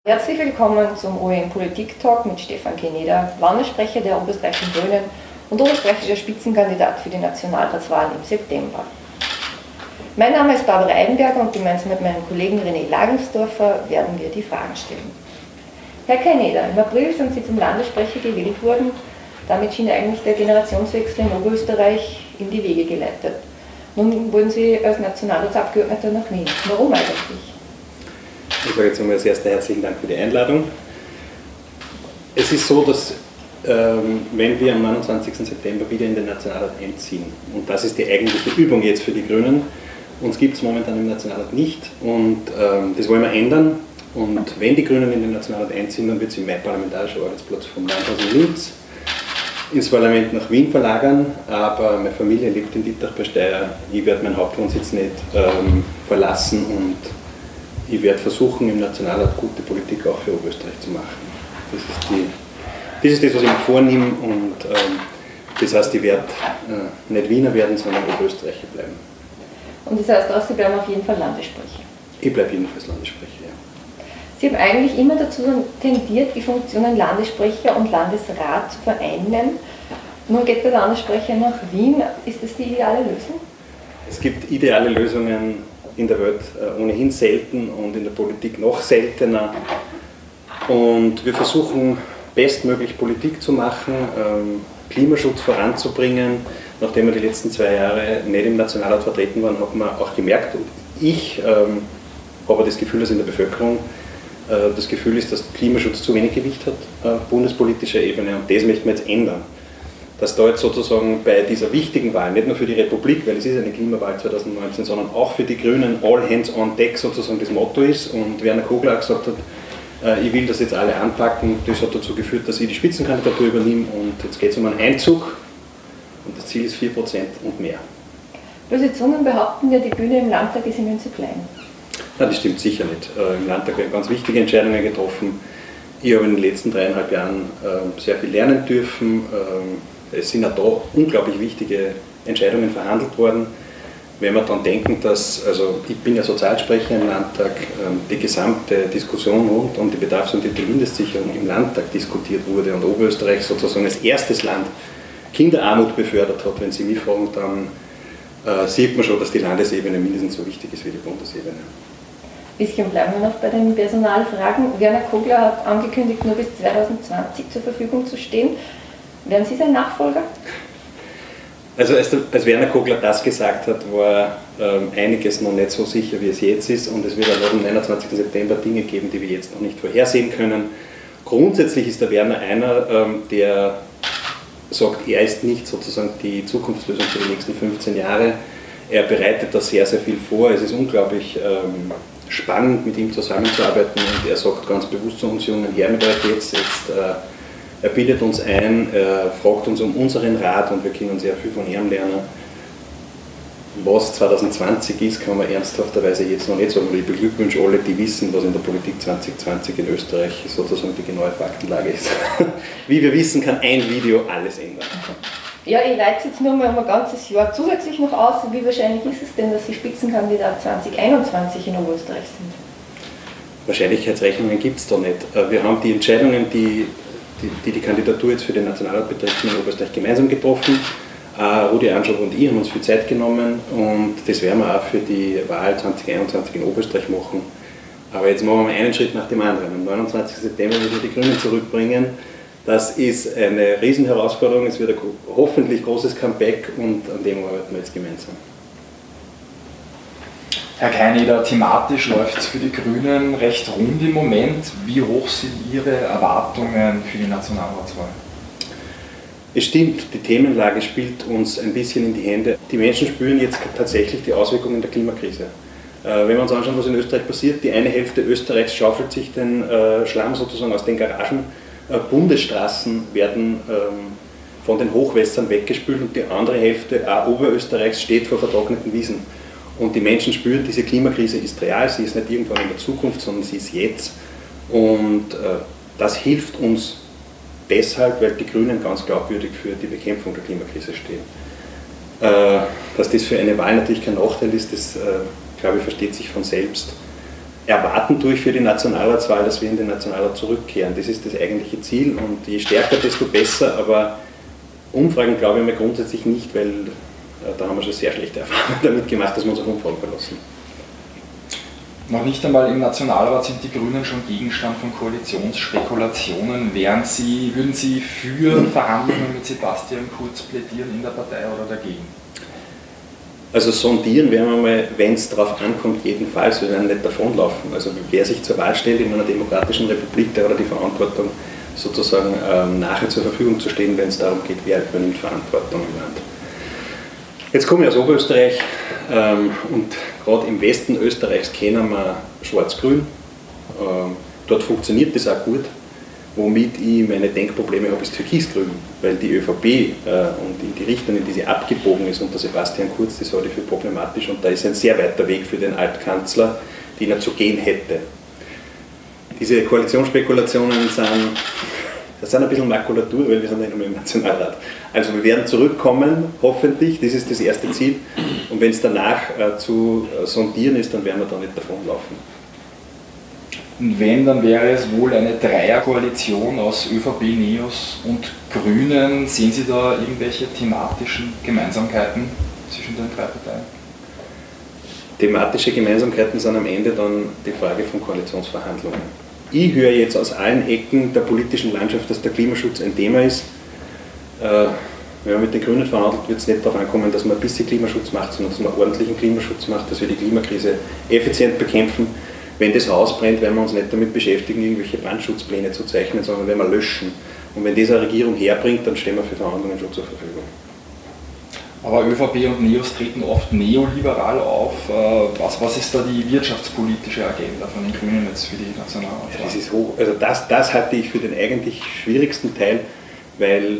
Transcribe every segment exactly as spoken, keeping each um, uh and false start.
Herzlich willkommen zum O E M Politik Talk mit Stefan Keneder, Landessprecher der Oberösterreichischen Grünen und oberösterreichischer Spitzenkandidat für die Nationalratswahlen im September. Mein Name ist Barbara Eidenberger und gemeinsam mit meinem Kollegen René Lagensdorfer werden wir die Fragen stellen. Herr Keneder, im April sind Sie zum Landessprecher gewählt worden. Damit schien eigentlich der Generationswechsel in Oberösterreich in die Wege geleitet. Nun wollen Sie als Nationalratsabgeordneter nach Wien. Warum eigentlich? Ich sage jetzt einmal als erster herzlichen Dank für die Einladung. Es ist so, dass ähm, wenn wir am neunundzwanzigsten September wieder in den Nationalrat einziehen, und das ist die eigentliche Übung jetzt für die Grünen, uns gibt es momentan im Nationalrat nicht und ähm, das wollen wir ändern. Und wenn die Grünen in den Nationalrat einziehen, dann wird sie mein parlamentarischer Arbeitsplatz vom Landhaus in Linz ins Parlament nach Wien verlagern, aber meine Familie lebt in Dittach bei Steyr. Ich werde meinen Hauptwohnsitz nicht ähm, verlassen und ich werde versuchen, im Nationalrat gute Politik auch für Oberösterreich zu machen. Das ist, die, das, ist das, was ich mir vornehme und ähm, das heißt, ich werde äh, nicht Wiener werden, sondern Oberösterreicher bleiben. Und das heißt auch, Sie bleiben auf jeden Fall Landessprecher? Ich bleibe jedenfalls Landessprecher, ja. Sie haben eigentlich immer dazu tendiert, die Funktionen Landessprecher und Landesrat zu vereinen. Nun geht der Landessprecher nach Wien. Ist das die ideale Lösung? Es gibt ideale Lösungen in der Welt ohnehin selten und in der Politik noch seltener. Und wir versuchen bestmöglich Politik zu machen, Klimaschutz voranzubringen. Nachdem wir die letzten zwei Jahre nicht im Nationalrat vertreten waren, hat man auch gemerkt, und ich ähm, habe das Gefühl, dass in der Bevölkerung äh, das Gefühl ist, dass Klimaschutz zu wenig Gewicht hat auf bundespolitischer Ebene und das möchten wir jetzt ändern. Dass da jetzt sozusagen bei dieser wichtigen Wahl, nicht nur für die Republik, weil es ist eine Klimawahl zweitausendneunzehn, sondern auch für die Grünen all hands on deck sozusagen das Motto ist und Werner Kogler auch gesagt hat, äh, ich will das jetzt alle anpacken, das hat dazu geführt, dass ich die Spitzenkandidatur übernehme und jetzt geht es um einen Einzug und das Ziel ist vier Prozent und mehr. Böse Zungen behaupten ja, die Bühne im Landtag ist Ihnen zu klein. Nein, das stimmt sicher nicht. Äh, Im Landtag werden ganz wichtige Entscheidungen getroffen. Ich habe in den letzten dreieinhalb Jahren äh, sehr viel lernen dürfen. Äh, Es sind auch da unglaublich wichtige Entscheidungen verhandelt worden. Wenn wir daran denken, dass, also ich bin ja Sozialsprecher im Landtag, die gesamte Diskussion rund um die Bedarfs- und die Mindestsicherung im Landtag diskutiert wurde und Oberösterreich sozusagen als erstes Land Kinderarmut befördert hat, wenn Sie mich fragen, dann äh, sieht man schon, dass die Landesebene mindestens so wichtig ist wie die Bundesebene. Ein bisschen bleiben wir noch bei den Personalfragen. Werner Kogler hat angekündigt, nur bis zweitausendzwanzig zur Verfügung zu stehen. Werden Sie sein Nachfolger? Also als, der, als Werner Kogler das gesagt hat, war ähm, einiges noch nicht so sicher, wie es jetzt ist und es wird auch am neunundzwanzigsten September Dinge geben, die wir jetzt noch nicht vorhersehen können. Grundsätzlich ist der Werner einer, ähm, der sagt, er ist nicht sozusagen die Zukunftslösung für die nächsten fünfzehn Jahre. Er bereitet da sehr, sehr viel vor. Es ist unglaublich ähm, spannend, mit ihm zusammenzuarbeiten und er sagt ganz bewusst zu uns Jungen, her mit euch jetzt, jetzt äh, er bietet uns ein, er fragt uns um unseren Rat und wir können sehr viel von ihm lernen. Was zweitausendzwanzig ist, kann man ernsthafterweise jetzt noch nicht sagen. Ich beglückwünsche alle, die wissen, was in der Politik zwanzig zwanzig in Österreich sozusagen die genaue Faktenlage ist. Wie wir wissen, kann ein Video alles ändern. Ja, ich leite jetzt nur mal um ein ganzes Jahr zusätzlich noch aus. Wie wahrscheinlich ist es denn, dass Sie Spitzenkandidat zwanzig einundzwanzig in Oberösterreich sind? Wahrscheinlichkeitsrechnungen gibt es da nicht. Wir haben die Entscheidungen, die Die, die die Kandidatur jetzt für den Nationalrat betrifft, in Oberösterreich gemeinsam getroffen. Uh, Rudi Anschow und ich haben uns viel Zeit genommen und das werden wir auch für die Wahl zwanzig einundzwanzig in Oberösterreich machen. Aber jetzt machen wir mal einen Schritt nach dem anderen. Am neunundzwanzigsten September müssen wir die Grünen zurückbringen. Das ist eine Riesenherausforderung, es wird ein hoffentlich großes Comeback und an dem arbeiten wir jetzt gemeinsam. Herr Keneder, thematisch läuft es für die Grünen recht rund im Moment. Wie hoch sind Ihre Erwartungen für die Nationalratswahl? Es stimmt, die Themenlage spielt uns ein bisschen in die Hände. Die Menschen spüren jetzt tatsächlich die Auswirkungen der Klimakrise. Wenn wir uns anschauen, was in Österreich passiert, die eine Hälfte Österreichs schaufelt sich den Schlamm sozusagen aus den Garagen. Bundesstraßen werden von den Hochwässern weggespült und die andere Hälfte, auch Oberösterreichs, steht vor vertrockneten Wiesen. Und die Menschen spüren, diese Klimakrise ist real, sie ist nicht irgendwann in der Zukunft, sondern sie ist jetzt. Und äh, das hilft uns deshalb, weil die Grünen ganz glaubwürdig für die Bekämpfung der Klimakrise stehen. Äh, dass das für eine Wahl natürlich kein Nachteil ist, das äh, glaube ich versteht sich von selbst. erwarten tue ich für die Nationalratswahl, dass wir in den Nationalrat zurückkehren. Das ist das eigentliche Ziel und je stärker, desto besser, aber Umfragen glaube ich mir grundsätzlich nicht, weil äh, da haben wir schon sehr schlechte Erfahrungen damit gemacht, dass wir uns auf Umfragen verlassen. Noch nicht einmal im Nationalrat sind die Grünen schon Gegenstand von Koalitionsspekulationen. Wären Sie, würden Sie für Verhandlungen mit Sebastian Kurz plädieren in der Partei oder dagegen? Also sondieren werden wir mal, wenn es darauf ankommt, jedenfalls, wir werden nicht davonlaufen. Also wer sich zur Wahl stellt in einer demokratischen Republik, der hat die Verantwortung, sozusagen ähm, nachher zur Verfügung zu stehen, wenn es darum geht, wer übernimmt Verantwortung im Land. Jetzt komme ich aus Oberösterreich ähm, und gerade im Westen Österreichs kennen wir Schwarz-Grün. Ähm, dort funktioniert das auch gut. Womit ich meine Denkprobleme habe, ist Türkis-Grün, weil die ÖVP äh, und in die Richtung, in die sie abgebogen ist unter Sebastian Kurz, das halte ich für problematisch und da ist ein sehr weiter Weg für den Altkanzler, den er zu gehen hätte. Diese Koalitionsspekulationen sind, das sind ein bisschen Makulatur, weil wir sind nicht mehr im Nationalrat. Also wir werden zurückkommen, hoffentlich, das ist das erste Ziel und wenn es danach äh, zu äh, sondieren ist, dann werden wir da nicht davonlaufen. Und wenn, dann wäre es wohl eine Dreierkoalition aus ÖVP, NEOS und Grünen. Sehen Sie da irgendwelche thematischen Gemeinsamkeiten zwischen den drei Parteien? Thematische Gemeinsamkeiten sind am Ende dann die Frage von Koalitionsverhandlungen. Ich höre jetzt aus allen Ecken der politischen Landschaft, dass der Klimaschutz ein Thema ist. Äh, wenn man mit den Grünen verhandelt, wird es nicht darauf ankommen, dass man ein bisschen Klimaschutz macht, sondern dass man ordentlichen Klimaschutz macht, dass wir die Klimakrise effizient bekämpfen. Wenn das Haus brennt, werden wir uns nicht damit beschäftigen, irgendwelche Brandschutzpläne zu zeichnen, sondern wenn wir löschen. Und wenn diese Regierung herbringt, dann stehen wir für Verhandlungen schon zur Verfügung. Aber ÖVP und NEOS treten oft neoliberal auf. Was, was ist da die wirtschaftspolitische Agenda von den Grünen jetzt für die Nationalratswahl? Ja, das ist hoch. Also das, das halte ich für den eigentlich schwierigsten Teil, weil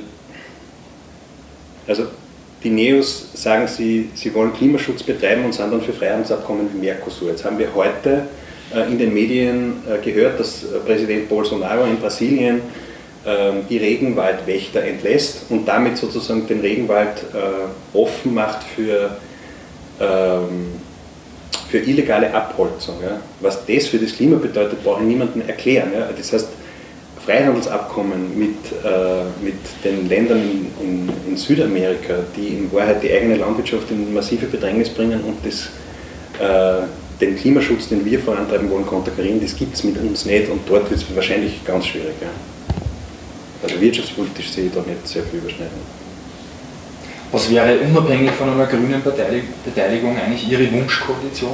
also die NEOS sagen, sie, sie wollen Klimaschutz betreiben und sind dann für Freihandelsabkommen wie Mercosur. Jetzt haben wir heute in den Medien gehört, dass Präsident Bolsonaro in Brasilien die Regenwaldwächter entlässt und damit sozusagen den Regenwald offen macht für, für illegale Abholzung. Was das für das Klima bedeutet, brauche ich niemandem erklären. Das heißt, Freihandelsabkommen mit, mit den Ländern in, in, in Südamerika, die in Wahrheit die eigene Landwirtschaft in massive Bedrängnis bringen und das den Klimaschutz, den wir vorantreiben wollen, konterkarieren, das gibt es mit uns nicht und dort wird es wahrscheinlich ganz schwierig. Ja. Also wirtschaftspolitisch sehe ich da nicht sehr viel Überschneidung. Was wäre unabhängig von einer grünen Beteiligung eigentlich Ihre Wunschkoalition?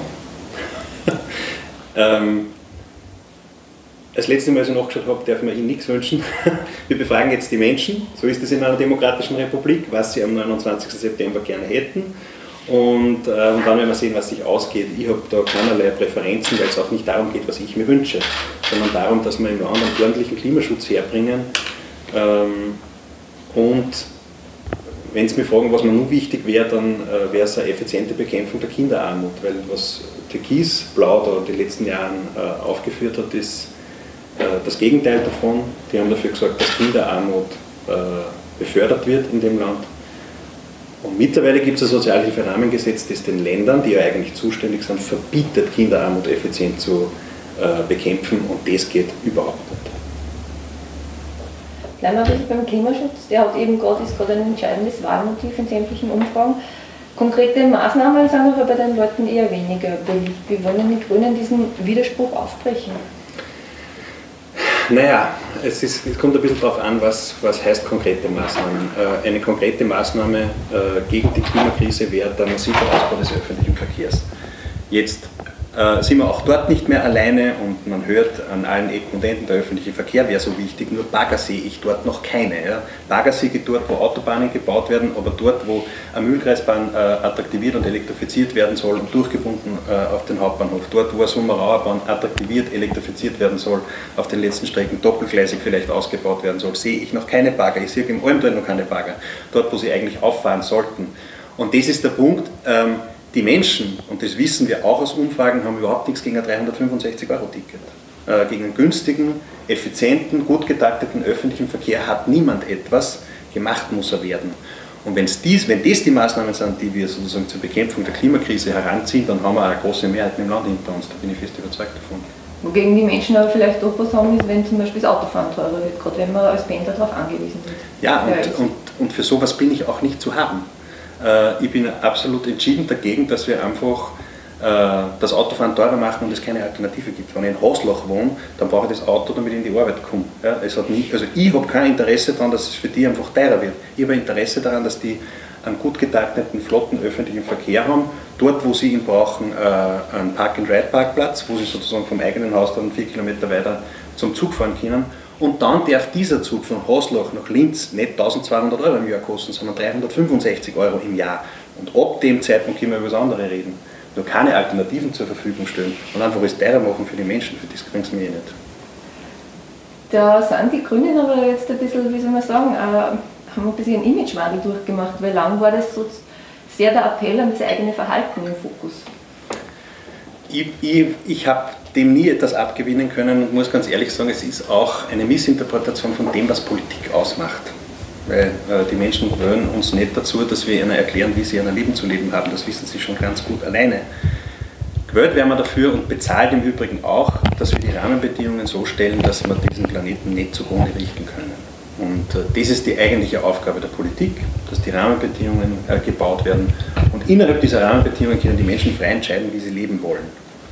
ähm, das letzte Mal, als ich nachgeschaut habe, darf man Ihnen nichts wünschen. Wir befragen jetzt die Menschen, so ist es in einer demokratischen Republik, was sie am neunundzwanzigsten September gerne hätten. Und, äh, und dann werden wir sehen, was sich ausgeht. Ich habe da keinerlei Präferenzen, weil es auch nicht darum geht, was ich mir wünsche, sondern darum, dass wir im Land einen ordentlichen Klimaschutz herbringen. Ähm, und wenn Sie mich fragen, was mir nun wichtig wäre, dann äh, wäre es eine effiziente Bekämpfung der Kinderarmut, weil was Türkis-Blau da in den letzten Jahren äh, aufgeführt hat, ist äh, das Gegenteil davon. Die haben dafür gesorgt, dass Kinderarmut äh, befördert wird in dem Land. Und mittlerweile gibt es ein Sozialhilferahmengesetz, das den Ländern, die ja eigentlich zuständig sind, verbietet, Kinderarmut effizient zu äh, bekämpfen und das geht überhaupt nicht. Bleiben wir ein bisschen beim Klimaschutz, der hat eben gerade, ist gerade ein entscheidendes Wahlmotiv in sämtlichen Umfragen. Konkrete Maßnahmen sind aber bei den Leuten eher weniger beliebt. Wie wollen die Grünen diesen Widerspruch aufbrechen? Naja, es, ist, es kommt ein bisschen darauf an, was, was heißt konkrete Maßnahmen. Äh, eine konkrete Maßnahme äh, gegen die Klimakrise wäre der massive Ausbau des öffentlichen Verkehrs. Jetzt äh, sind wir auch dort nicht mehr alleine und man hört an allen Ecken und Enden, der öffentliche Verkehr wäre so wichtig, nur Bagger sehe ich dort noch keine. Ja. Bagger sehe ich dort, wo Autobahnen gebaut werden, aber dort, wo eine Mühlkreisbahn äh, attraktiviert und elektrifiziert werden soll und durchgebunden äh, auf den Hauptbahnhof, dort, wo eine Summerauerbahn attraktiviert, elektrifiziert werden soll, auf den letzten Strecken doppelgleisig vielleicht ausgebaut werden soll, sehe ich noch keine Bagger. Ich sehe im Almtal noch keine Bagger, dort, wo sie eigentlich auffahren sollten. Und das ist der Punkt, ähm, die Menschen, und das wissen wir auch aus Umfragen, haben überhaupt nichts gegen ein dreihundertfünfundsechzig Euro Ticket. Äh, gegen einen günstigen, effizienten, gut getakteten öffentlichen Verkehr hat niemand etwas, gemacht muss er werden. Und wenn's dies, wenn das die Maßnahmen sind, die wir sozusagen zur Bekämpfung der Klimakrise heranziehen, dann haben wir eine große Mehrheit im Land hinter uns, da bin ich fest überzeugt davon. Wogegen die Menschen aber vielleicht auch was haben, ist, wenn zum Beispiel das Autofahren teurer wird, gerade wenn wir als Pendler darauf angewiesen sind. Ja, und, und, und für sowas bin ich auch nicht zu haben. Äh, ich bin absolut entschieden dagegen, dass wir einfach äh, das Autofahren teurer machen und es keine Alternative gibt. Wenn ich in Haslach wohne, dann brauche ich das Auto, damit ich in die Arbeit komme. Ja, es hat nicht, also ich habe kein Interesse daran, dass es für die einfach teurer wird. Ich habe Interesse daran, dass die einen gut getakneten, flotten öffentlichen Verkehr haben, dort wo sie ihn brauchen, äh, einen Park-and-Ride-Parkplatz, wo sie sozusagen vom eigenen Haus dann vier Kilometer weiter zum Zug fahren können. Und dann darf dieser Zug von Haslach nach Linz nicht eintausendzweihundert Euro im Jahr kosten, sondern dreihundertfünfundsechzig Euro im Jahr. Und ab dem Zeitpunkt können wir über das andere reden. Nur keine Alternativen zur Verfügung stellen und einfach es teurer machen für die Menschen, für das bringt es mir eh nicht. Da sind die Grünen aber jetzt ein bisschen, wie soll man sagen, äh, haben ein bisschen einen Imagewandel durchgemacht, weil lang war das so sehr der Appell an das eigene Verhalten im Fokus. Ich, ich, ich habe dem nie etwas abgewinnen können und muss ganz ehrlich sagen, es ist auch eine Missinterpretation von dem, was Politik ausmacht. Weil äh, die Menschen wollen uns nicht dazu, dass wir ihnen erklären, wie sie ihr Leben zu leben haben. Das wissen sie schon ganz gut alleine. Gewählt werden wir dafür und bezahlt im Übrigen auch, dass wir die Rahmenbedingungen so stellen, dass wir diesen Planeten nicht zugrunde richten können. Und äh, das ist die eigentliche Aufgabe der Politik, dass die Rahmenbedingungen äh, gebaut werden. Und innerhalb dieser Rahmenbedingungen können die Menschen frei entscheiden, wie sie leben wollen.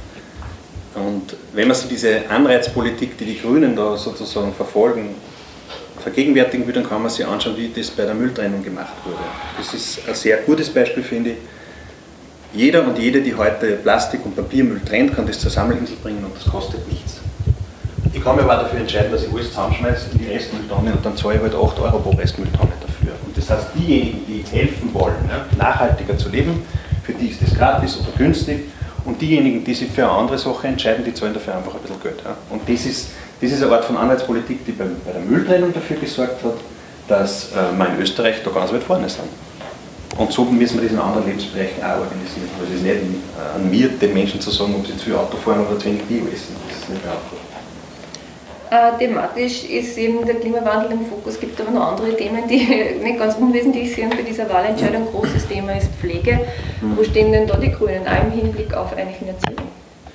Und wenn man sich diese Anreizpolitik, die die Grünen da sozusagen verfolgen, vergegenwärtigen will, dann kann man sich anschauen, wie das bei der Mülltrennung gemacht wurde. Das ist ein sehr gutes Beispiel, finde ich. Jeder und jede, die heute Plastik- und Papiermüll trennt, kann das zur Sammelinsel bringen und das kostet nichts. Ich kann mir aber dafür entscheiden, dass ich alles zusammenschmeiße in die Restmülltonne und dann zahle ich halt acht Euro pro Restmülltonne dafür. Und das heißt, diejenigen, die helfen wollen, ja, nachhaltiger zu leben, für die ist das gratis oder günstig. Und diejenigen, die sich für eine andere Sache entscheiden, die zahlen dafür einfach ein bisschen Geld. Ja. Und das ist, das ist eine Art von Anreizpolitik, die bei, bei der Mülltrennung dafür gesorgt hat, dass äh, wir in Österreich da ganz weit vorne sind. Und so müssen wir das in anderen Lebensbereichen auch organisieren. Also es ist nicht an mir, den Menschen zu sagen, ob sie zu viel Auto fahren oder zu wenig Bio essen. Das ist nicht mehr einfach. Äh, thematisch ist eben der Klimawandel im Fokus, es gibt aber noch andere Themen, die nicht ganz unwesentlich sind bei dieser Wahlentscheidung. Großes Thema ist Pflege. Wo stehen denn da die Grünen, auch im Hinblick auf eine Finanzierung?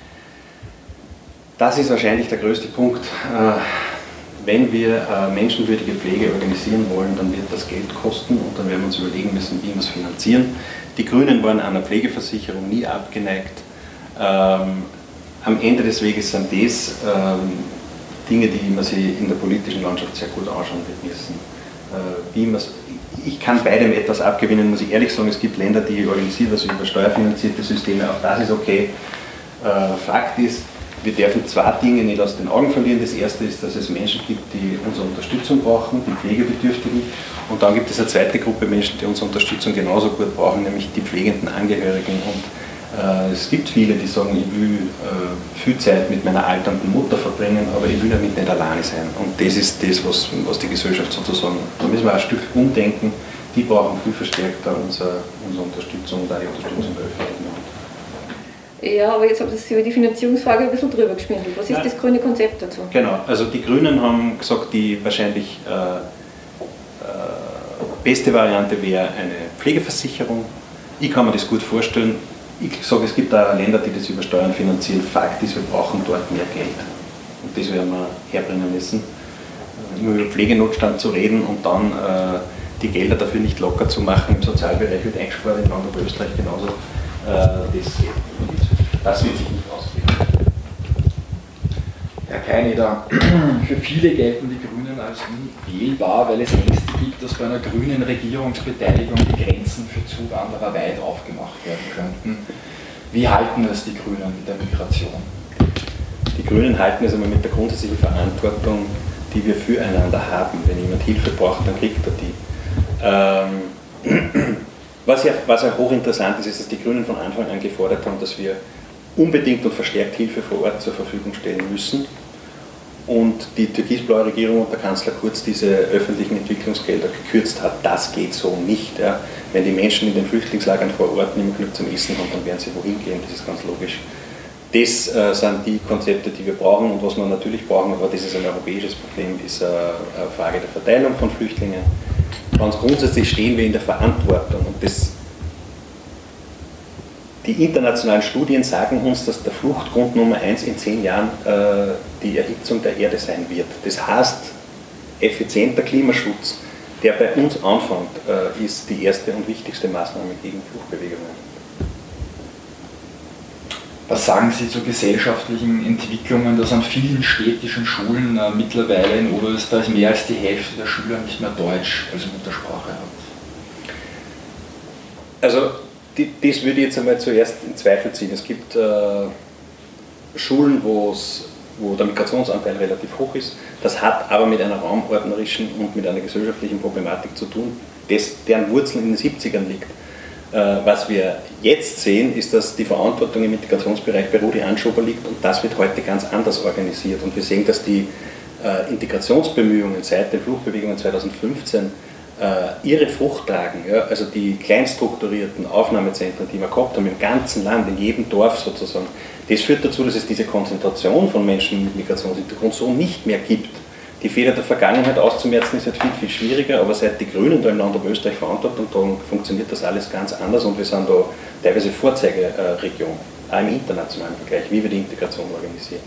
Das ist wahrscheinlich der größte Punkt. Wenn wir menschenwürdige Pflege organisieren wollen, dann wird das Geld kosten und dann werden wir uns überlegen müssen, wie wir es finanzieren. Die Grünen waren einer Pflegeversicherung nie abgeneigt. Ähm, am Ende des Weges sind das ähm, Dinge, die man sich in der politischen Landschaft sehr gut anschauen wird müssen. Äh, wie ich kann beidem etwas abgewinnen, muss ich ehrlich sagen. Es gibt Länder, die organisieren das über steuerfinanzierte Systeme, auch das ist okay. Äh, Fakt ist, wir dürfen zwei Dinge nicht aus den Augen verlieren. Das erste ist, dass es Menschen gibt, die unsere Unterstützung brauchen, die Pflegebedürftigen. Und dann gibt es eine zweite Gruppe Menschen, die unsere Unterstützung genauso gut brauchen, nämlich die pflegenden Angehörigen. Und äh, es gibt viele, die sagen, ich will äh, viel Zeit mit meiner alternden Mutter verbringen, aber ich will damit nicht alleine sein. Und das ist das, was, was die Gesellschaft sozusagen, da müssen wir ein Stück umdenken. Die brauchen viel verstärkter unsere, unsere Unterstützung und auch die Unterstützung der öffentlichen Hand. Ja, aber jetzt habt ihr über die Finanzierungsfrage ein bisschen drüber geschwindelt. Was ist ja das grüne Konzept dazu? Genau, also die Grünen haben gesagt, die wahrscheinlich äh, äh, beste Variante wäre eine Pflegeversicherung. Ich kann mir das gut vorstellen. Ich sage, es gibt auch Länder, die das über Steuern finanzieren. Fakt ist, wir brauchen dort mehr Geld. Und das werden wir herbringen müssen. Immer über Pflegenotstand zu reden und dann äh, die Gelder dafür nicht locker zu machen. Im Sozialbereich wird eingespart, in Land und Österreich genauso. Äh, das geht. Das wird sich nicht ausgehen. Herr Keineder, für viele gelten die Grünen als unwählbar, weil es Ängste gibt, dass bei einer grünen Regierungsbeteiligung die Grenzen für Zuwanderer weit aufgemacht werden könnten. Wie halten es die Grünen mit der Migration? Die Grünen halten es einmal mit der grundsätzlichen Verantwortung, die wir füreinander haben. Wenn jemand Hilfe braucht, dann kriegt er die. Ähm, was, ja, was ja hochinteressant ist, ist, dass die Grünen von Anfang an gefordert haben, dass wir unbedingt und verstärkt Hilfe vor Ort zur Verfügung stellen müssen. Und die türkisblaue Regierung und der Kanzler Kurz diese öffentlichen Entwicklungsgelder gekürzt hat. Das geht so nicht. Ja. Wenn die Menschen in den Flüchtlingslagern vor Ort nicht mehr genug zum Essen haben, dann werden sie wohin gehen, das ist ganz logisch. Das äh, sind die Konzepte, die wir brauchen und was wir natürlich brauchen, aber das ist ein europäisches Problem, ist äh, eine Frage der Verteilung von Flüchtlingen. Ganz grundsätzlich stehen wir in der Verantwortung. Und das, die internationalen Studien sagen uns, dass der Fluchtgrund Nummer eins in zehn Jahren äh, die Erhitzung der Erde sein wird. Das heißt, effizienter Klimaschutz, der bei uns anfängt, äh, ist die erste und wichtigste Maßnahme gegen Fluchtbewegungen. Was sagen Sie zu gesellschaftlichen Entwicklungen, dass an vielen städtischen Schulen äh, mittlerweile in Oberösterreich mehr als die Hälfte der Schüler nicht mehr Deutsch als Muttersprache hat? Also die, das würde ich jetzt einmal zuerst in Zweifel ziehen. Es gibt äh, Schulen, wo's, wo der Migrationsanteil relativ hoch ist. Das hat aber mit einer raumordnerischen und mit einer gesellschaftlichen Problematik zu tun, des, deren Wurzeln in den siebzigern liegt. Was wir jetzt sehen, ist, dass die Verantwortung im Integrationsbereich bei Rudi Anschober liegt und das wird heute ganz anders organisiert. Und wir sehen, dass die äh, Integrationsbemühungen seit den Fluchtbewegungen zweitausendfünfzehn äh, ihre Frucht tragen. Ja? Also die kleinstrukturierten Aufnahmezentren, die wir gehabt haben im ganzen Land, in jedem Dorf sozusagen, das führt dazu, dass es diese Konzentration von Menschen mit Migrationshintergrund so nicht mehr gibt. Die Fehler der Vergangenheit auszumerzen ist halt viel, viel schwieriger, aber seit die Grünen da im Land Oberösterreich Verantwortung tragen, funktioniert das alles ganz anders und wir sind da teilweise Vorzeigeregion, auch im internationalen Vergleich, wie wir die Integration organisieren.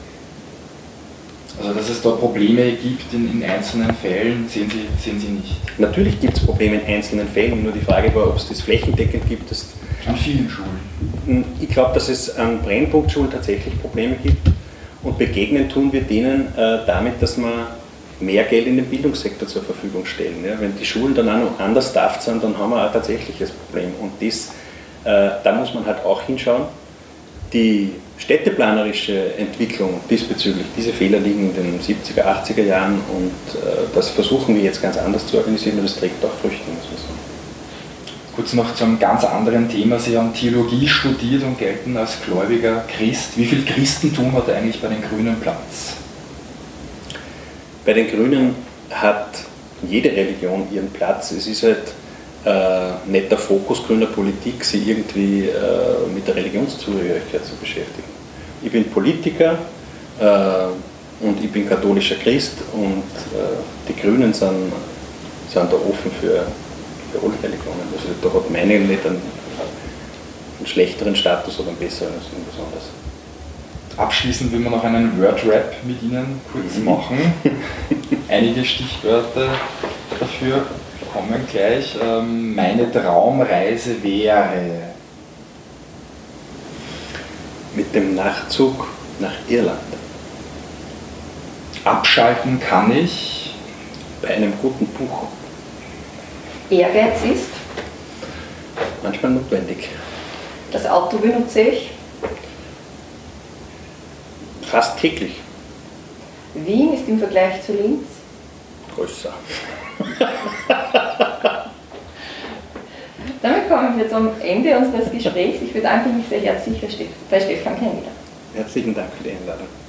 Also dass es da Probleme gibt in, in einzelnen Fällen, sehen Sie, sehen Sie nicht? Natürlich gibt es Probleme in einzelnen Fällen, nur die Frage war, ob es das flächendeckend gibt. Das an vielen Schulen? Ich glaube, dass es an Brennpunktschulen tatsächlich Probleme gibt und begegnen tun wir denen äh, damit, dass man mehr Geld in den Bildungssektor zur Verfügung stellen. Ja, wenn die Schulen dann auch noch anders daft sind, dann haben wir auch tatsächlich das Problem. Und das, äh, da muss man halt auch hinschauen. Die städteplanerische Entwicklung diesbezüglich, diese Fehler liegen in den siebziger, achtziger Jahren und äh, das versuchen wir jetzt ganz anders zu organisieren und das trägt auch Früchte, muss man sagen. Kurz noch zu einem ganz anderen Thema. Sie haben Theologie studiert und gelten als gläubiger Christ. Wie viel Christentum hat eigentlich bei den Grünen Platz? Bei den Grünen hat jede Religion ihren Platz. Es ist halt äh, nicht der Fokus grüner Politik, sie irgendwie äh, mit der Religionszugehörigkeit zu beschäftigen. Ich bin Politiker äh, und ich bin katholischer Christ und äh, die Grünen sind, sind da offen für, für alle Religionen. Also da hat meine nicht einen, einen schlechteren Status oder einen besseren als irgendwas anderes. Abschließend will man noch einen Word-Rap mit Ihnen kurz mhm. machen. Einige Stichwörter dafür kommen gleich. Ähm, meine Traumreise wäre mit dem Nachtzug nach Irland. Abschalten kann ich bei einem guten Buch. Ehrgeiz ist manchmal notwendig. Das Auto benutze ich fast täglich. Wien ist im Vergleich zu Linz größer. Damit kommen wir zum Ende unseres Gesprächs. Ich bedanke mich sehr herzlich bei Stefan Kennedy. Herzlichen Dank für die Einladung.